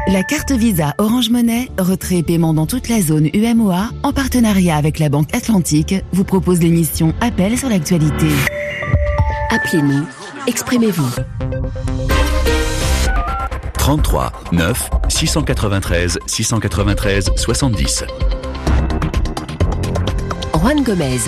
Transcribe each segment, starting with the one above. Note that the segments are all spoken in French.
La carte Visa Orange Money, retrait et paiement dans toute la zone UMOA, en partenariat avec la Banque Atlantique, vous propose l'émission Appel sur l'actualité. Appelez-nous, exprimez-vous. 33 9 693 693 70. Juan Gomez.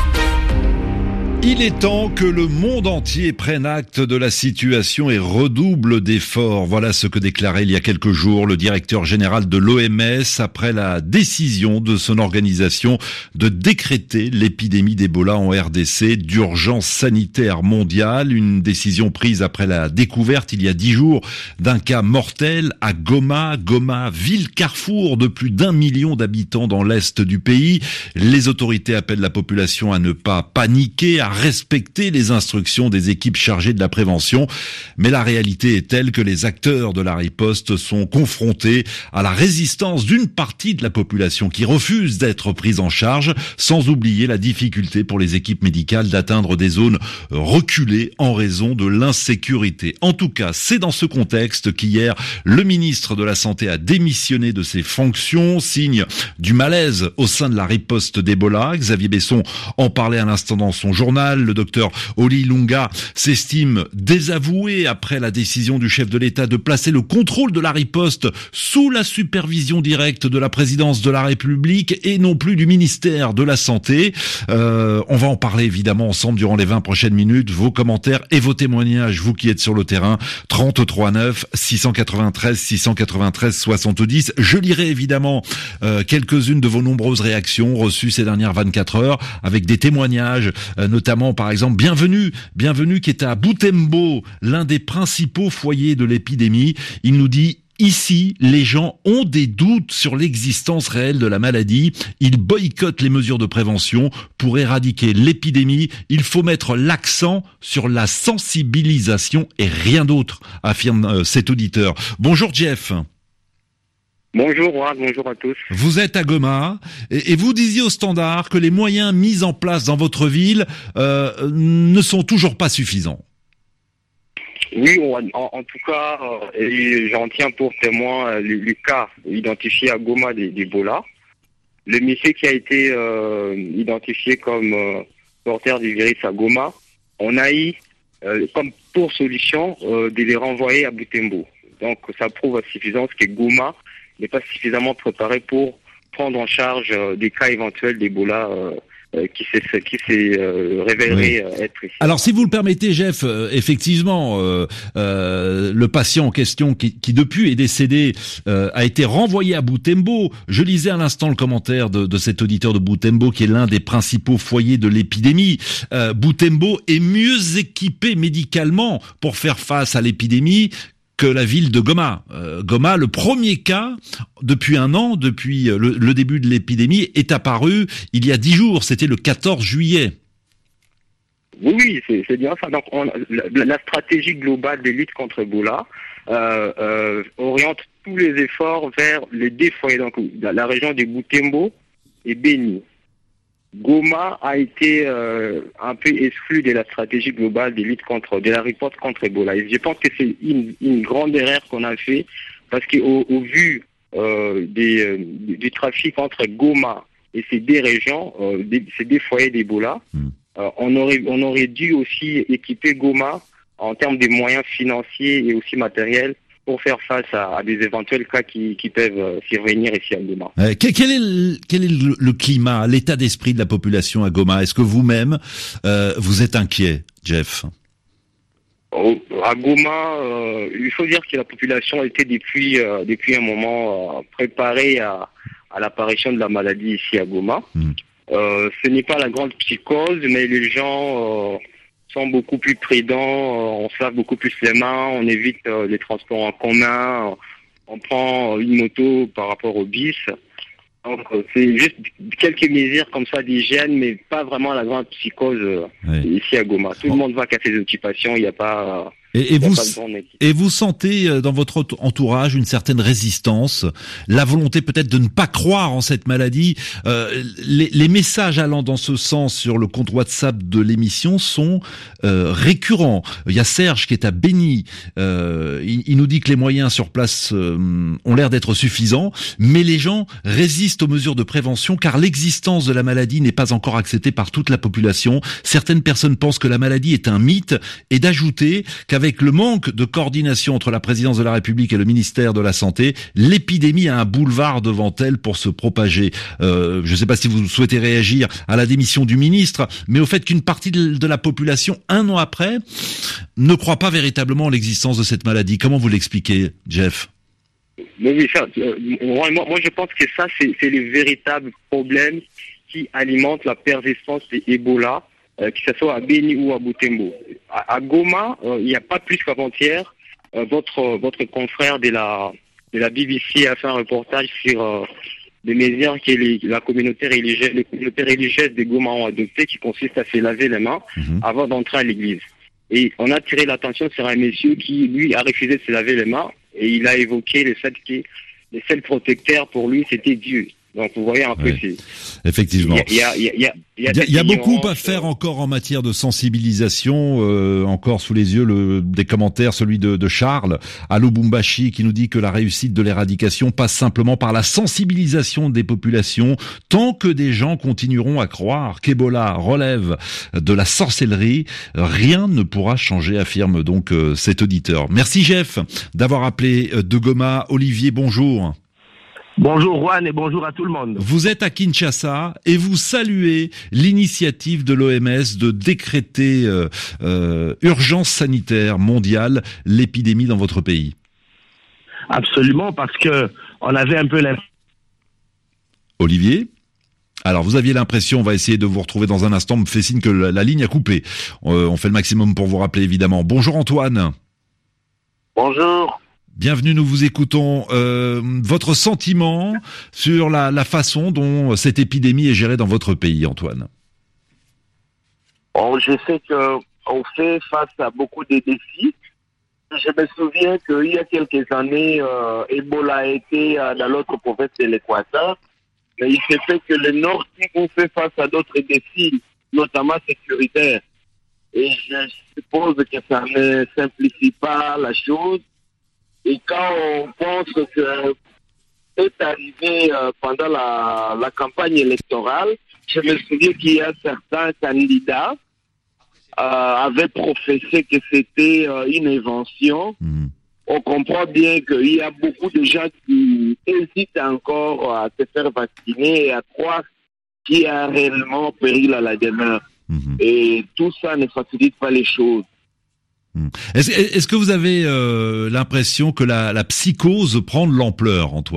Il est temps que le monde entier prenne acte de la situation et redouble d'efforts. Voilà ce que déclarait il y a quelques jours le directeur général de l'OMS après la décision de son organisation de décréter l'épidémie d'Ebola en RDC d'urgence sanitaire mondiale. Une décision prise après la découverte il y a 10 jours d'un cas mortel à Goma. Goma, ville carrefour de plus d'1 million d'habitants dans l'est du pays. Les autorités appellent la population à ne pas paniquer, à respecter les instructions des équipes chargées de la prévention. Mais la réalité est telle que les acteurs de la riposte sont confrontés à la résistance d'une partie de la population qui refuse d'être prise en charge, sans oublier la difficulté pour les équipes médicales d'atteindre des zones reculées en raison de l'insécurité. En tout cas, c'est dans ce contexte qu'hier, le ministre de la Santé a démissionné de ses fonctions, signe du malaise au sein de la riposte d'Ebola. Xavier Besson en parlait à l'instant dans son journal. Le docteur Oli Lunga s'estime désavoué après la décision du chef de l'État de placer le contrôle de la riposte sous la supervision directe de la présidence de la République et non plus du ministère de la Santé. On va en parler évidemment ensemble durant les 20 prochaines minutes. Vos commentaires et vos témoignages, vous qui êtes sur le terrain, 33 9 693 693 70. Je lirai évidemment quelques-unes de vos nombreuses réactions reçues ces dernières 24 heures avec des témoignages, notamment par exemple Bienvenue qui est à Butembo, l'un des principaux foyers de l'épidémie. Il nous dit: ici, les gens ont des doutes sur l'existence réelle de la maladie. Ils boycottent les mesures de prévention. Pour éradiquer l'épidémie, il faut mettre l'accent sur la sensibilisation et rien d'autre, affirme cet auditeur. Bonjour Jeff. Bonjour Juan, bonjour à tous. Vous êtes à Goma et vous disiez au Standard que les moyens mis en place dans votre ville ne sont toujours pas suffisants. Oui, en tout cas, j'en tiens pour témoin le cas identifié à Goma d'Ebola. Le monsieur qui a été identifié comme porteur du virus à Goma, on a eu comme pour solution de les renvoyer à Butembo. Donc ça prouve à suffisance que Goma n'est pas suffisamment préparé pour prendre en charge des cas éventuels d'Ebola qui s'est révélé être ici. Alors si vous le permettez Jeff, effectivement le patient en question qui depuis est décédé a été renvoyé à Butembo. Je lisais à l'instant le commentaire de cet auditeur de Butembo qui est l'un des principaux foyers de l'épidémie. Butembo est mieux équipé médicalement pour faire face à l'épidémie que la ville de Goma. Goma, le premier cas, depuis un an, depuis le début de l'épidémie, est apparu il y a 10 jours. C'était le 14 juillet. Oui, c'est bien ça. Donc, la stratégie globale de lutte contre Ebola oriente tous les efforts vers les deux foyers. Donc, la région de Butembo et Beni. Goma a été un peu exclu de la stratégie globale de la riposte contre Ebola. Et je pense que c'est une grande erreur qu'on a fait parce qu'au vu du trafic entre Goma et ces deux régions, ces deux foyers d'Ebola, on aurait dû aussi équiper Goma en termes de moyens financiers et aussi matériels pour faire face à des éventuels cas qui peuvent survenir ici à Goma. Quel est le climat, l'état d'esprit de la population à Goma? Est-ce que vous-même, vous êtes inquiet, Jeff? À Goma, il faut dire que la population était depuis un moment préparée à l'apparition de la maladie ici à Goma. Ce n'est pas la grande psychose, mais les gens sont beaucoup plus prudents, on se lave beaucoup plus les mains, on évite les transports en commun, on prend une moto par rapport au bis. Donc c'est juste quelques mesures comme ça d'hygiène, mais pas vraiment la grande psychose ici à Goma. Tout le monde va qu'à ses occupations, il n'y a pas... Et vous sentez dans votre entourage une certaine résistance, la volonté peut-être de ne pas croire en cette maladie. Les messages allant dans ce sens sur le compte WhatsApp de l'émission sont récurrents. Il y a Serge qui est à Béni. Il nous dit que les moyens sur place ont l'air d'être suffisants, mais les gens résistent aux mesures de prévention car l'existence de la maladie n'est pas encore acceptée par toute la population. Certaines personnes pensent que la maladie est un mythe et d'ajouter qu'avec le manque de coordination entre la présidence de la République et le ministère de la Santé, l'épidémie a un boulevard devant elle pour se propager. Je ne sais pas si vous souhaitez réagir à la démission du ministre, mais au fait qu'une partie de la population, un an après, ne croit pas véritablement en l'existence de cette maladie. Comment vous l'expliquez, Jeff ? Oui, ça, moi je pense que ça, c'est les véritables problèmes qui alimentent la persistance de Ebola, que ce soit à Béni ou à Butembo. À Goma, il n'y a pas plus qu'avant-hier, votre confrère de la BBC a fait un reportage sur des mesures que la communauté religieuse, les communautés religieuses de Goma ont adoptées, qui consistent à se laver les mains avant d'entrer à l'église. Et on a tiré l'attention sur un monsieur qui, lui, a refusé de se laver les mains, et il a évoqué le fait que les seuls protecteurs pour lui, c'était Dieu. Donc vous voyez un peu, effectivement. Il y a beaucoup à faire encore en matière de sensibilisation. Encore sous les yeux des commentaires, celui de Charles à Lubumbashi qui nous dit que la réussite de l'éradication passe simplement par la sensibilisation des populations. Tant que des gens continueront à croire qu'Ebola relève de la sorcellerie, rien ne pourra changer, affirme donc cet auditeur. Merci Jeff d'avoir appelé de Goma. Olivier, bonjour. Bonjour Juan et bonjour à tout le monde. Vous êtes à Kinshasa et vous saluez l'initiative de l'OMS de décréter urgence sanitaire mondiale, l'épidémie dans votre pays. Absolument, parce que on avait un peu l'impression... Olivier ? Alors, vous aviez l'impression, on va essayer de vous retrouver dans un instant, me fait signe que la ligne a coupé. On fait le maximum pour vous rappeler, évidemment. Bonjour Antoine. Bonjour. Bienvenue, nous vous écoutons. Votre sentiment sur la façon dont cette épidémie est gérée dans votre pays, Antoine. Bon, je sais qu'on fait face à beaucoup de défis. Je me souviens qu'il y a quelques années, Ebola a été dans l'autre province de l'Équateur. Mais il se fait que le Nord Kivu fait face à d'autres défis, notamment sécuritaires. Et je suppose que ça ne simplifie pas la chose. Et quand on pense que c'est arrivé pendant la campagne électorale, je me souviens qu'il y a certains candidats avaient professé que c'était une invention. On comprend bien qu'il y a beaucoup de gens qui hésitent encore à se faire vacciner et à croire qu'il y a réellement péril à la demeure. Et tout ça ne facilite pas les choses. Est-ce que vous avez l'impression que la psychose prend de l'ampleur, Antoine ?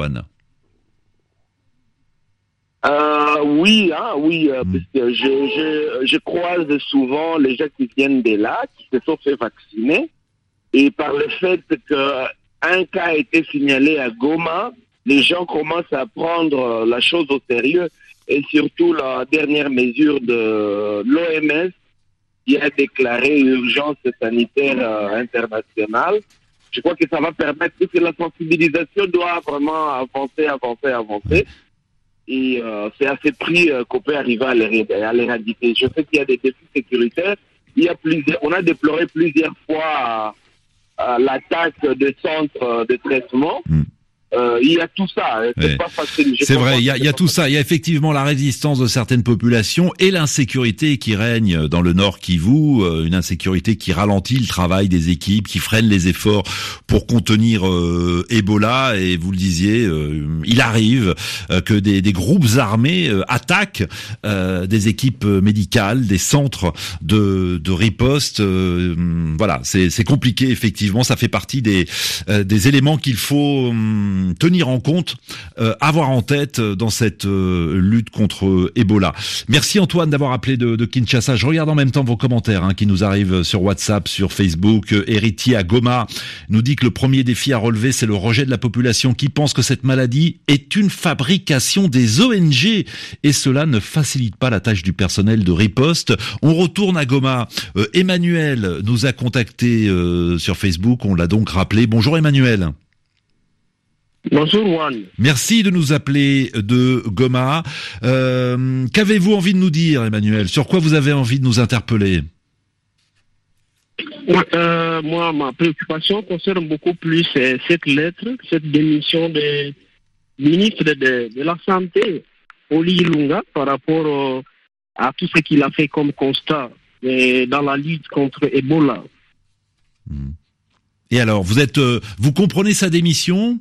Oui, parce que je croise souvent les gens qui viennent de là, qui se sont fait vacciner, et par le fait qu'un cas a été signalé à Goma, les gens commencent à prendre la chose au sérieux, et surtout la dernière mesure de l'OMS, qui a déclaré urgence sanitaire internationale. Je crois que ça va permettre que la sensibilisation doit vraiment avancer. Et c'est à ce prix qu'on peut arriver à l'éradiquer. Je sais qu'il y a des défis sécuritaires. On a déploré plusieurs fois l'attaque de centres de traitement. Il y a tout ça, c'est pas facile. C'est vrai, il y a tout ça. Il y a effectivement la résistance de certaines populations et l'insécurité qui règne dans le Nord Kivu, une insécurité qui ralentit le travail des équipes, qui freine les efforts pour contenir Ebola. Et vous le disiez, il arrive que des groupes armés attaquent des équipes médicales, des centres de riposte. Voilà, c'est compliqué effectivement. Ça fait partie des éléments qu'il faut tenir en compte, avoir en tête dans cette lutte contre Ebola. Merci Antoine d'avoir appelé de Kinshasa. Je regarde en même temps vos commentaires qui nous arrivent sur WhatsApp, sur Facebook. Héritier à Goma nous dit que le premier défi à relever, c'est le rejet de la population qui pense que cette maladie est une fabrication des ONG et cela ne facilite pas la tâche du personnel de riposte. On retourne à Goma. Emmanuel nous a contacté sur Facebook, on l'a donc rappelé. Bonjour Emmanuel. Bonjour Juan. Merci de nous appeler de Goma. Qu'avez-vous envie de nous dire Emmanuel? Sur quoi vous avez envie de nous interpeller? Moi, ma préoccupation concerne beaucoup plus cette lettre, cette démission du ministre de la Santé, Oli Ilunga, par rapport à tout ce qu'il a fait comme constat dans la lutte contre Ebola. Et alors, vous comprenez sa démission?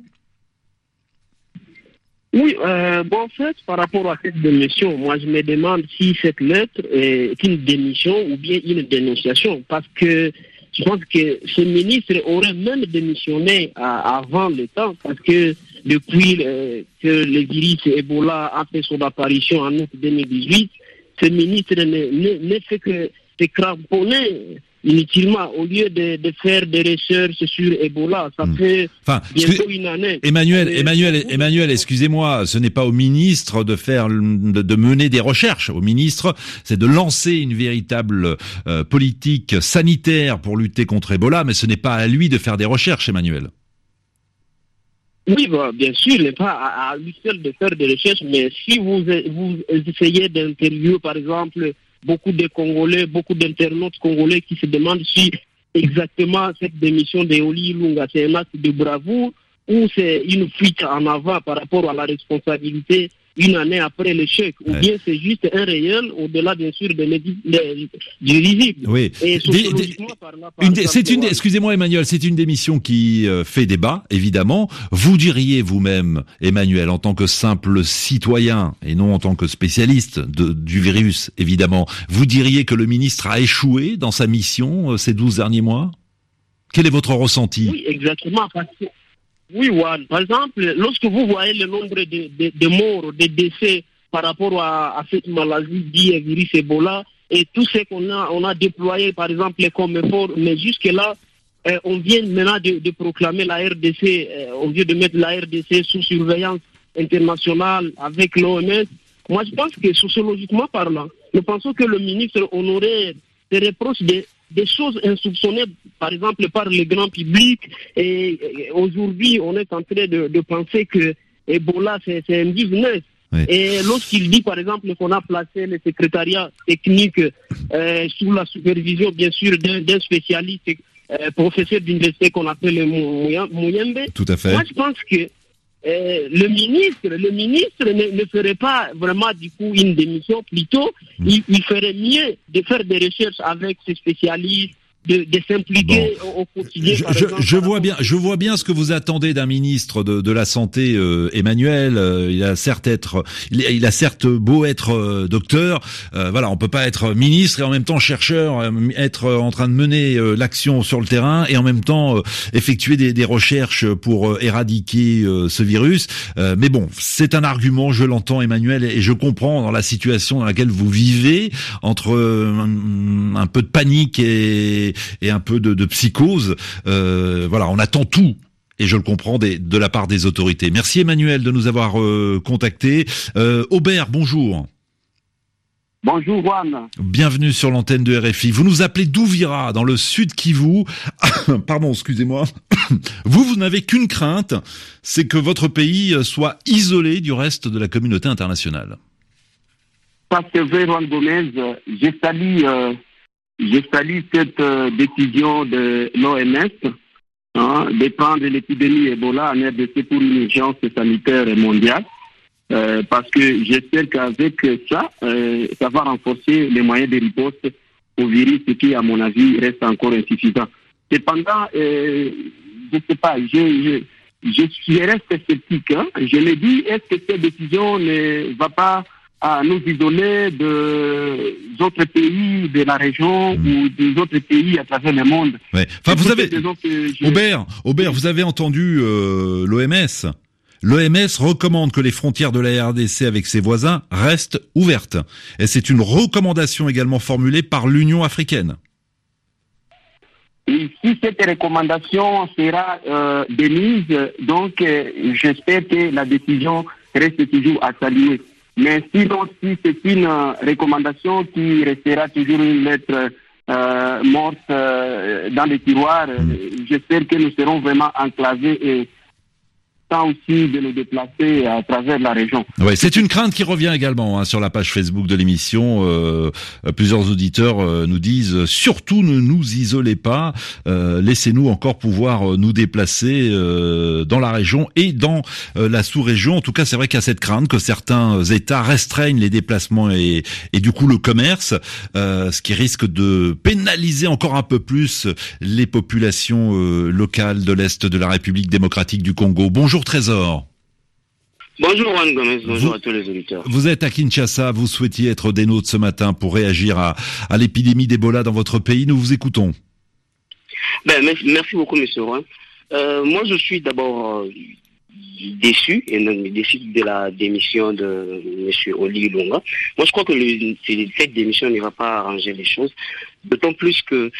Oui, en fait, par rapport à cette démission, moi je me demande si cette lettre est une démission ou bien une dénonciation, parce que je pense que ce ministre aurait même démissionné avant le temps, parce que depuis que le virus Ebola a fait son apparition en août 2018, ce ministre ne fait que se cramponner inutilement au lieu de faire des recherches sur Ebola. Ça fait bientôt une année. Emmanuel, excusez-moi, ce n'est pas au ministre de mener des recherches. Au ministre, c'est de lancer une véritable politique sanitaire pour lutter contre Ebola, mais ce n'est pas à lui de faire des recherches, Emmanuel. Oui, bien sûr, il n'est pas à lui seul de faire des recherches, mais si vous essayez d'interviewer, par exemple, beaucoup de Congolais, beaucoup d'internautes congolais qui se demandent si exactement cette démission de Oli Ilunga, c'est un acte de bravoure ou c'est une fuite en avant par rapport à la responsabilité une année après l'échec, ou bien c'est juste un réel au-delà bien sûr du risible. Oui. Et excusez-moi Emmanuel, c'est une démission qui fait débat, évidemment. Vous diriez vous-même, Emmanuel, en tant que simple citoyen et non en tant que spécialiste du virus, évidemment, vous diriez que le ministre a échoué dans sa mission ces 12 derniers mois? Quel est votre ressenti? Oui, exactement, parce que oui, Juan. Par exemple, lorsque vous voyez le nombre de morts, de décès par rapport à cette maladie dit virus Ebola et tout ce qu'on a déployé, par exemple, comme effort, mais jusque-là, on vient maintenant de proclamer la RDC, on vient de mettre la RDC sous surveillance internationale avec l'OMS. Moi, je pense que sociologiquement parlant, nous pensons que le ministre honorait des reproches des choses insoupçonnées, par exemple, par le grand public. Et aujourd'hui, on est en train de penser que Ebola, c'est un business. Oui. Et lorsqu'il dit, par exemple, qu'on a placé le secrétariat technique sous la supervision, bien sûr, d'un spécialiste, professeur d'université qu'on appelle le Mouyembe. Tout à fait. Moi, je pense que le ministre ne ferait pas vraiment du coup une démission, plutôt il ferait mieux de faire des recherches avec ces spécialistes, de s'impliquer au quotidien. Je vois bien ce que vous attendez d'un ministre de la santé, Emmanuel. Il a certes beau être docteur, voilà, on peut pas être ministre et en même temps chercheur, être en train de mener l'action sur le terrain et en même temps effectuer des recherches pour éradiquer ce virus. Mais bon, c'est un argument, je l'entends, Emmanuel, et je comprends dans la situation dans laquelle vous vivez, entre un peu de panique et un peu de psychose. Voilà, on attend tout. Et je le comprends de la part des autorités. Merci Emmanuel de nous avoir contactés. Aubert, bonjour. Bonjour Juan. Bienvenue sur l'antenne de RFI. Vous nous appelez d'Ouvira, dans le sud Kivu. Pardon, excusez-moi. Vous n'avez qu'une crainte, c'est que votre pays soit isolé du reste de la communauté internationale. Parce que Juan Gomez, je salue cette décision de l'OMS de prendre l'épidémie Ebola en RDC pour une urgence sanitaire mondiale. Parce que j'espère qu'avec ça, ça va renforcer les moyens de riposte au virus qui, à mon avis, reste encore insuffisant. Cependant, je ne sais pas, je reste sceptique. Je me dis, est-ce que cette décision ne va pas à nous isoler des autres pays de la région ou des autres pays à travers le monde? Ouais. Enfin, vous avez, Aubert, vous avez entendu l'OMS L'OMS recommande que les frontières de la RDC avec ses voisins restent ouvertes. Et c'est une recommandation également formulée par l'Union africaine. Et si cette recommandation sera démise, donc j'espère que la décision reste toujours à saluer. Mais sinon, si c'est une recommandation qui restera toujours une lettre morte dans les tiroirs, j'espère que nous serons vraiment enclavés et temps aussi de nous déplacer à travers la région. Ouais, c'est une crainte qui revient également sur la page Facebook de l'émission. Plusieurs auditeurs nous disent surtout ne nous isolez pas, laissez-nous encore pouvoir nous déplacer dans la région et dans la sous-région. En tout cas, c'est vrai qu'il y a cette crainte que certains États restreignent les déplacements et du coup le commerce, ce qui risque de pénaliser encore un peu plus les populations locales de l'Est de la République démocratique du Congo. Bonjour Trésor. Bonjour Juan Gomez, bonjour à tous les auditeurs. Vous êtes à Kinshasa, vous souhaitiez être des nôtres ce matin pour réagir à l'épidémie d'Ebola dans votre pays. Nous vous écoutons. Merci beaucoup, monsieur Juan. Moi, je suis d'abord déçu de la démission de monsieur Oli Ilunga. Moi, je crois que cette démission ne va pas arranger les choses, d'autant plus que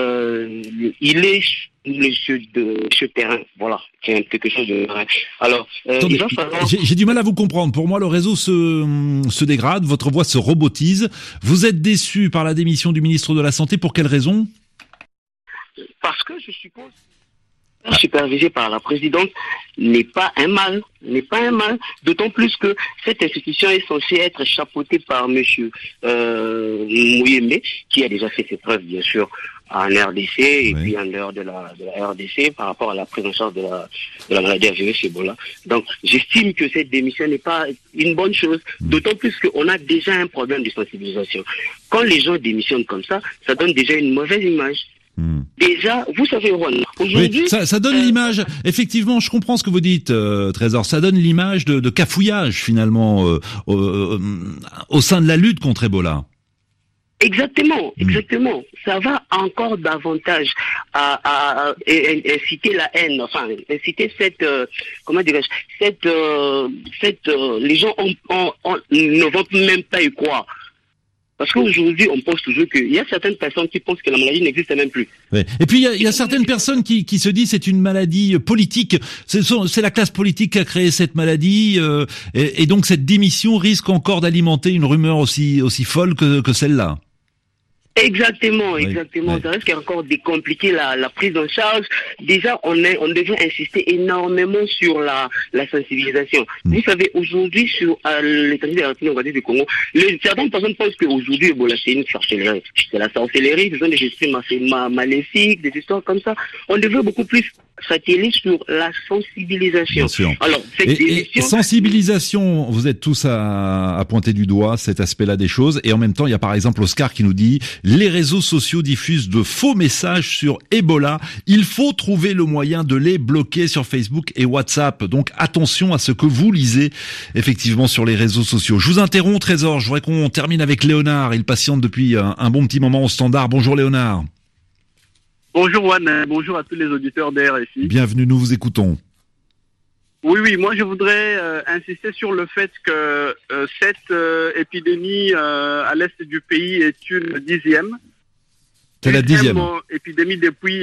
il est monsieur terrain, voilà, c'est quelque chose de vrai. Alors, attendez, j'ai du mal à vous comprendre. Pour moi, le réseau se dégrade, votre voix se robotise. Vous êtes déçu par la démission du ministre de la Santé, pour quelle raison? Parce que je suppose supervisé par la présidente n'est pas un mal, d'autant plus que cette institution est censée être chapeautée par monsieur Mouyembe, qui a déjà fait ses preuves, bien sûr, en RDC et puis en dehors de la RDC par rapport à la prise en charge de la maladie à virus Ebola. Donc, j'estime que cette démission n'est pas une bonne chose, d'autant plus qu'on a déjà un problème de sensibilisation. Quand les gens démissionnent comme ça donne déjà une mauvaise image. Déjà, vous savez, aujourd'hui... Oui, ça donne l'image, effectivement, je comprends ce que vous dites, Trésor, ça donne l'image de cafouillage, finalement, au sein de la lutte contre Ebola. Exactement. Ça va encore davantage à inciter la haine, enfin, inciter cette, les gens ne vont même pas y croire. Parce qu'aujourd'hui, on pense toujours qu'il y a certaines personnes qui pensent que la maladie n'existe même plus. Ouais. Et puis, il y a certaines personnes qui se disent c'est une maladie politique. C'est la classe politique qui a créé cette maladie. Et donc, cette démission risque encore d'alimenter une rumeur aussi folle que celle-là. Exactement. Oui. Ça risque encore de compliquer la prise en charge. Déjà, on devrait insister énormément sur la sensibilisation. Vous savez, aujourd'hui, sur l'étranger de la République du Congo, certaines personnes pensent qu'aujourd'hui, Ebola, c'est une sorcellerie. C'est la sorcellerie, ce sont des esprits maléfiques, des histoires comme ça. On devrait beaucoup plus s'atteler sur la sensibilisation. Bien sûr. Alors, et sensibilisation, vous êtes tous à pointer du doigt cet aspect-là des choses. Et en même temps, il y a par exemple Oscar qui nous dit « Les réseaux sociaux diffusent de faux messages sur Ebola. Il faut trouver le moyen de les bloquer sur Facebook et WhatsApp. » Donc attention à ce que vous lisez effectivement sur les réseaux sociaux. Je vous interromps, Trésor. Je voudrais qu'on termine avec Léonard. Il patiente depuis un bon petit moment au standard. Bonjour Léonard. Bonjour Juan, bonjour à tous les auditeurs de RFI. Bienvenue, nous vous écoutons. Oui, moi je voudrais insister sur le fait que cette épidémie à l'est du pays est une 10e. C'est la 10e. Épidémie depuis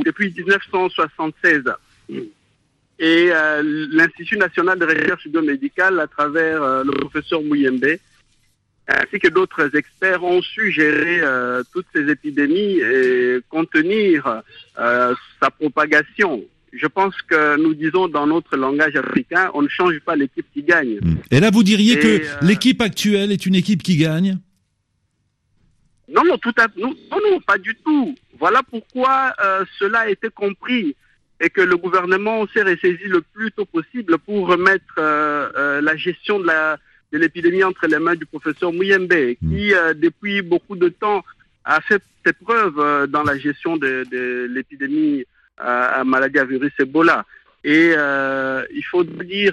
1976. Et l'Institut national de recherche biomédicale, à travers le professeur Mouyembe, ainsi que d'autres experts, ont su gérer toutes ces épidémies et contenir sa propagation. Je pense que nous disons dans notre langage africain, on ne change pas l'équipe qui gagne. Et là, vous diriez que l'équipe actuelle est une équipe qui gagne ? Non, pas du tout. Voilà pourquoi cela a été compris et que le gouvernement s'est ressaisi le plus tôt possible pour remettre la gestion de l'épidémie entre les mains du professeur Mouyembe, qui depuis beaucoup de temps a fait ses preuves dans la gestion de l'épidémie à maladie à virus Ebola. Et il faut dire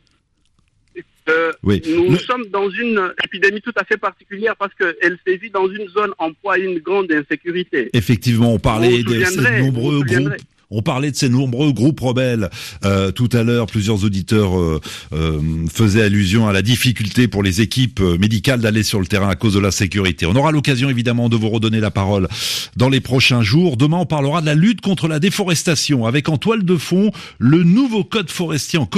que nous sommes dans une épidémie tout à fait particulière parce qu'elle sévit dans une zone en proie à une grande insécurité. Effectivement, on parlait de ces nombreux groupes. On parlait de ces nombreux groupes rebelles. Tout à l'heure, plusieurs auditeurs faisaient allusion à la difficulté pour les équipes médicales d'aller sur le terrain à cause de la sécurité. On aura l'occasion évidemment de vous redonner la parole dans les prochains jours. Demain, on parlera de la lutte contre la déforestation avec en toile de fond le nouveau code forestier en